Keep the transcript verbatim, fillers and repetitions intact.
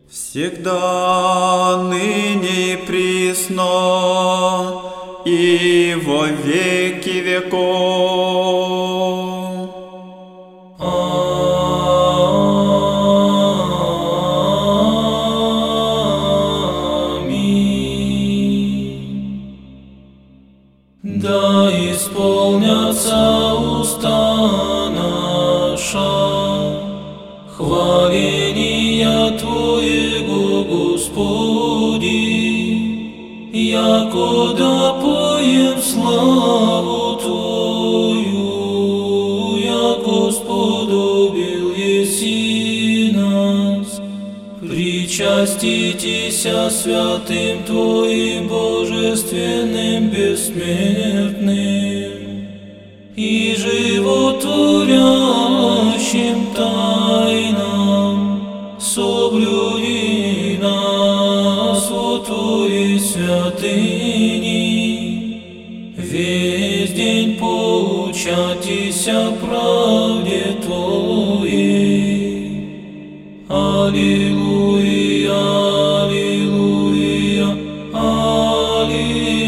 всегда, ныне и присно, и во веки веков. Аминь. Да исполнятся уста наша хваления Твоего, Господи, яко допоем славу Твою, яко сподобил еси нас. Причаститеся святым Твоим божественным бессмертным и животворящим тайнам, соблюди нас во Твоей святыни, весь день поучатися правде Твоей. Аллилуйя, аллилуйя, аллилуйя.